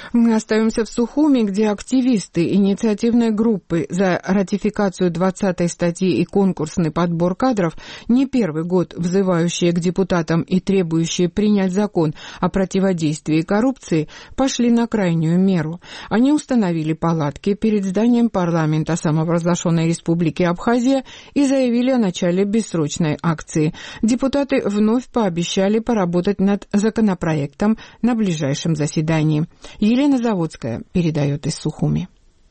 Мы остаемся в Сухуми, где активисты инициативной группы за ратификацию 20-й статьи и конкурсный подбор кадров, не первый год взывающие к депутатам и требующие принять закон о противодействии коррупции, пошли на крайнюю меру. Они установили палатки перед зданием парламента самопровозглашенной республики Абхазия и заявили о начале бессрочной акции. Депутаты вновь пообещали поработать над законопроектом на ближайшем заседании. Елена Заводская передает из Сухуми.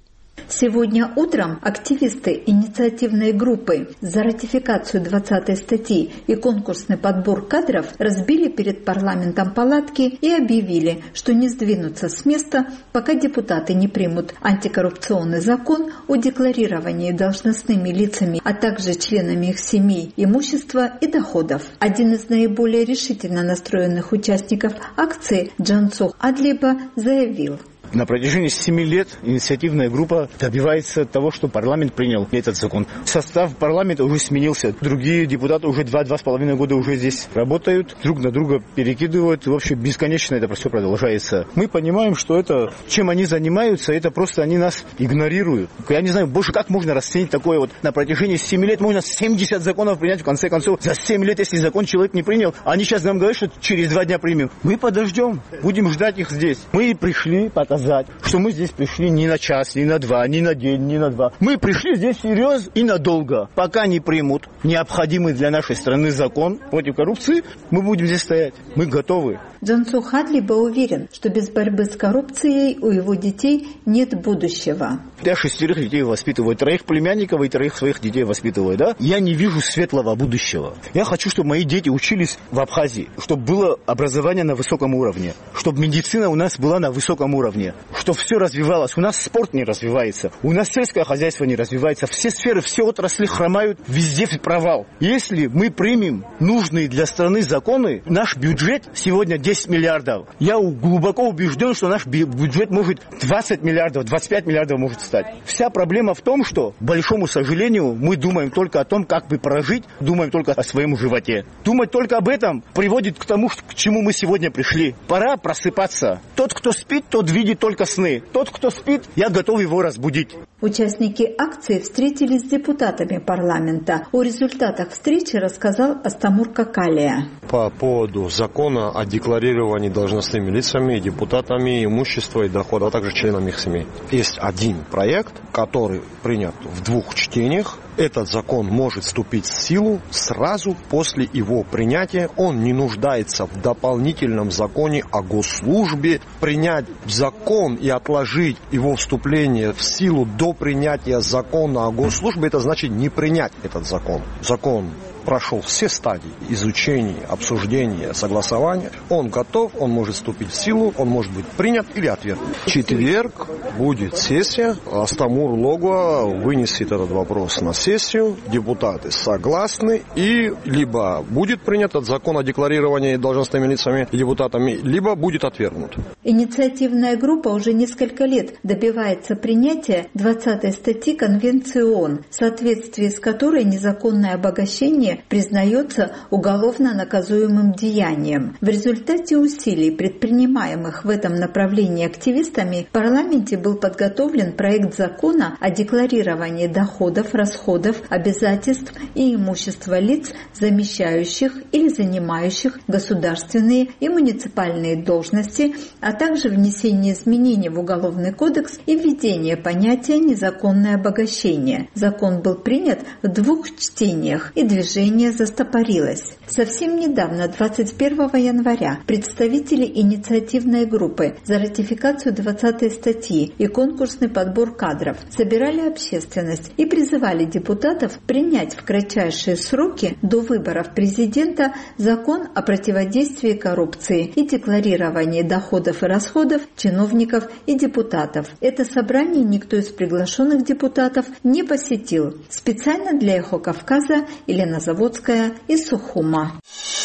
Сегодня утром активисты инициативной группы за ратификацию 20-й статьи и конкурсный подбор кадров разбили перед парламентом палатки и объявили, что не сдвинутся с места, пока депутаты не примут антикоррупционный закон о декларировании должностными лицами, а также членами их семей имущества и доходов. Один из наиболее решительно настроенных участников акции Джансух Адлиба заявил: на протяжении 7 лет инициативная группа добивается того, что парламент принял этот закон. Состав парламента уже сменился. Другие депутаты уже 2-2,5 года уже здесь работают, друг на друга перекидывают. В общем, бесконечно это все продолжается. Мы понимаем, что это, чем они занимаются, это просто они нас игнорируют. Я не знаю, больше как можно расценить такое вот. На протяжении 7 лет можно 70 законов принять, в конце концов. За 7 лет, если закон человек не принял, они сейчас нам говорят, что через 2 дня примем. Мы подождем, будем ждать их здесь. Мы пришли показать, что мы здесь пришли не на час, не на 2, не на день, не на 2. Мы пришли здесь серьезно и надолго. Пока не примут необходимый для нашей страны закон против коррупции, мы будем здесь стоять. Мы готовы. Джансух Адлиба уверен, что без борьбы с коррупцией у его детей нет будущего. Я 6 детей воспитываю, 3 племянников и 3 своих детей воспитываю. Да? Я не вижу светлого будущего. Я хочу, чтобы мои дети учились в Абхазии, чтобы было образование на высоком уровне, чтобы медицина у нас была на высоком уровне, чтобы все развивалось. У нас спорт не развивается, у нас сельское хозяйство не развивается, все сферы, все отрасли хромают, везде провал. Если мы примем нужные для страны законы, наш бюджет сегодня 10 миллиардов. Я глубоко убежден, что наш бюджет может 20 миллиардов, 25 миллиардов может стать. Вся проблема в том, что, к большому сожалению, мы думаем только о том, как бы прожить, думаем только о своем животе. Думать только об этом приводит к тому, к чему мы сегодня пришли. Пора просыпаться. Тот, кто спит, тот видит только сны. Тот, кто спит, я готов его разбудить. Участники акции встретились с депутатами парламента. О результатах встречи рассказал Астамур Какалия. По поводу закона о декларировании должностными лицами, депутатами имущества и дохода, а также членами их семей. Есть один проект, который принят в 2 чтениях. Этот закон может вступить в силу сразу после его принятия. Он не нуждается в дополнительном законе о госслужбе. Принять закон и отложить его вступление в силу до принятия закона о госслужбе, это значит не принять этот закон. Закон прошел все стадии изучения, обсуждения, согласования. Он готов, он может вступить в силу, он может быть принят или отвергнут. В четверг будет сессия. Астамур Логуа вынесет этот вопрос на сессию. Депутаты согласны, и либо будет принят этот закон о декларировании должностными лицами и депутатами, либо будет отвергнут. Инициативная группа уже несколько лет добивается принятия 20-й статьи Конвенции ООН, в соответствии с которой незаконное обогащение признается уголовно наказуемым деянием. В результате усилий, предпринимаемых в этом направлении активистами, в парламенте был подготовлен проект закона о декларировании доходов, расходов, обязательств и имущества лиц, замещающих или занимающих государственные и муниципальные должности, а также внесение изменений в Уголовный кодекс и введение понятия «незаконное обогащение». Закон был принят в 2 чтениях, и движение застопорилось. Совсем недавно, 21 января, представители инициативной группы за ратификацию 20-й статьи и конкурсный подбор кадров собирали общественность и призывали депутатов принять в кратчайшие сроки до выборов президента закон о противодействии коррупции и декларировании доходов и расходов чиновников и депутатов. Это собрание никто из приглашенных депутатов не посетил. Специально для «Эхо Кавказа» Елена Заводская из Сухума.